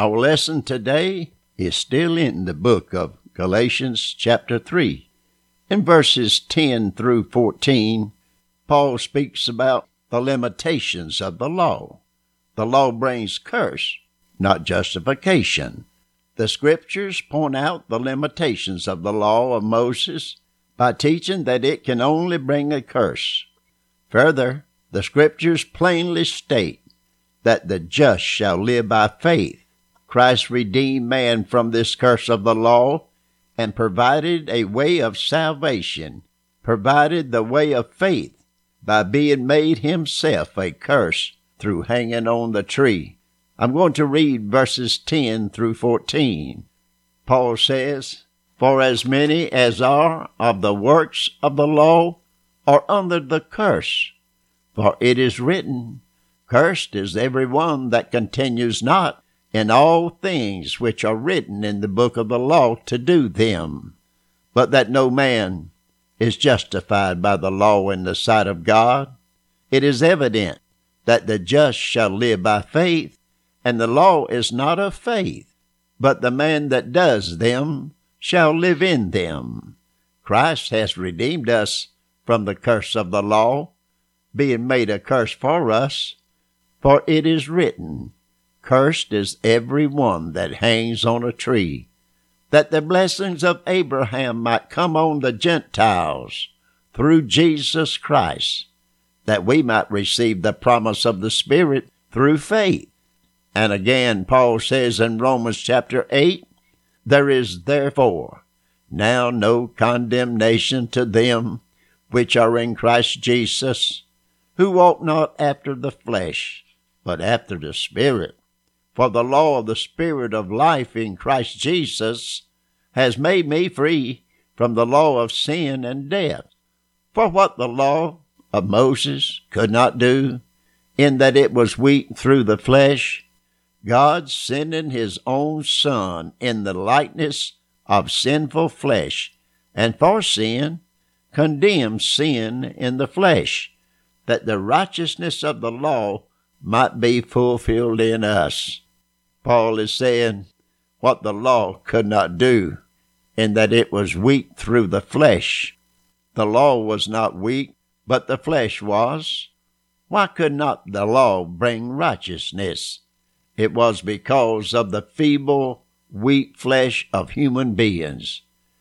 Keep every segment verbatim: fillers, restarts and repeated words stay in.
Our lesson today is still in the book of Galatians chapter three. In verses ten through fourteen, Paul speaks about the limitations of the law. The law brings curse, not justification. The Scriptures point out the limitations of the law of Moses by teaching that it can only bring a curse. Further, the Scriptures plainly state that the just shall live by faith. Christ redeemed man from this curse of the law and provided a way of salvation, provided the way of faith by being made himself a curse through hanging on the tree. I'm going to read verses ten through fourteen. Paul says, "For as many as are of the works of the law are under the curse. For it is written, Cursed is every one that continues not in all things which are written in the book of the law to do them. But that no man is justified by the law in the sight of God. It is evident that the just shall live by faith, and the law is not of faith, but the man that does them shall live in them. Christ has redeemed us from the curse of the law, being made a curse for us. For it is written, Cursed is every one that hangs on a tree, that the blessings of Abraham might come on the Gentiles through Jesus Christ, that we might receive the promise of the Spirit through faith." And again, Paul says in Romans chapter eight, "There is therefore now no condemnation to them which are in Christ Jesus, who walk not after the flesh, but after the Spirit. For the law of the Spirit of life in Christ Jesus has made me free from the law of sin and death. For what the law of Moses could not do, in that it was weak through the flesh, God sending his own Son in the likeness of sinful flesh, and for sin, condemned sin in the flesh, that the righteousness of the law might be fulfilled in us." Paul is saying what the law could not do, in that it was weak through the flesh. The law was not weak, but the flesh was. Why could not the law bring righteousness? It was because of the feeble, weak flesh of human beings.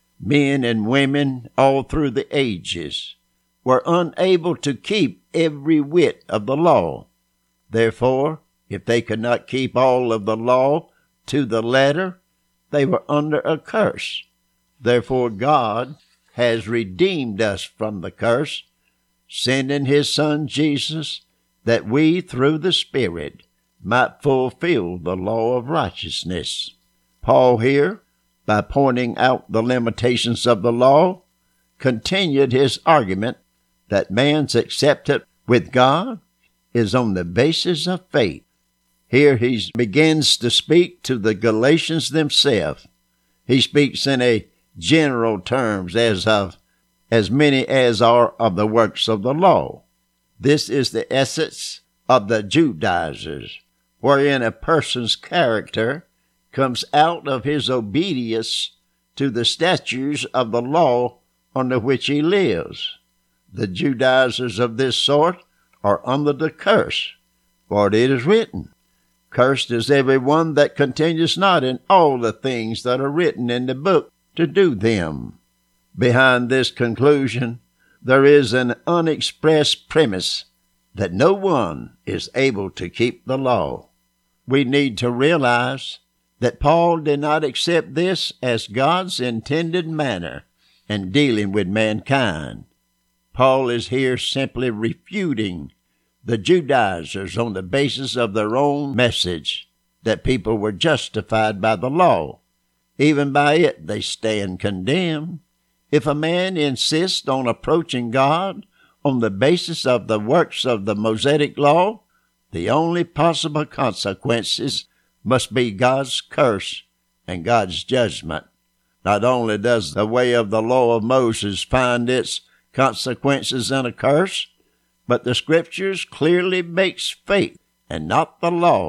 Men and women all through the ages were unable to keep every whit of the law. Therefore, if they could not keep all of the law to the letter, they were under a curse. Therefore, God has redeemed us from the curse, sending his Son Jesus, that we, through the Spirit, might fulfill the law of righteousness. Paul here, by pointing out the limitations of the law, continued his argument that man's acceptance with God is on the basis of faith. Here he begins to speak to the Galatians themselves. He speaks in a general terms as of as many as are of the works of the law. This is the essence of the Judaizers, wherein a person's character comes out of his obedience to the statutes of the law under which he lives. The Judaizers of this sort are under the curse, for it is written, Cursed is every one that continues not in all the things that are written in the book to do them. Behind this conclusion, there is an unexpressed premise that no one is able to keep the law. We need to realize that Paul did not accept this as God's intended manner in dealing with mankind. Paul is here simply refuting the Judaizers on the basis of their own message that people were justified by the law. Even by it they stand condemned. If a man insists on approaching God on the basis of the works of the Mosaic law, the only possible consequences must be God's curse and God's judgment. Not only does the way of the law of Moses find its consequences in a curse, but the Scriptures clearly makes faith and not the law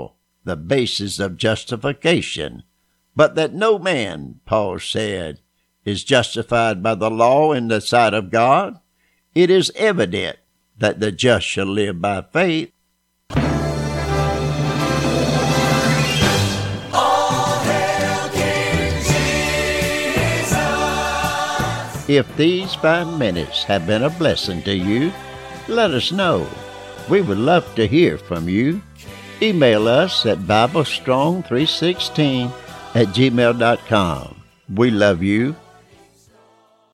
the basis of justification, but that no man, Paul said, is justified by the law in the sight of God. It is evident that the just shall live by faith. All hail King Jesus. If these five minutes have been a blessing to you, let us know. We would love to hear from you. Email us at bible strong three sixteen at gmail dot com. We love you.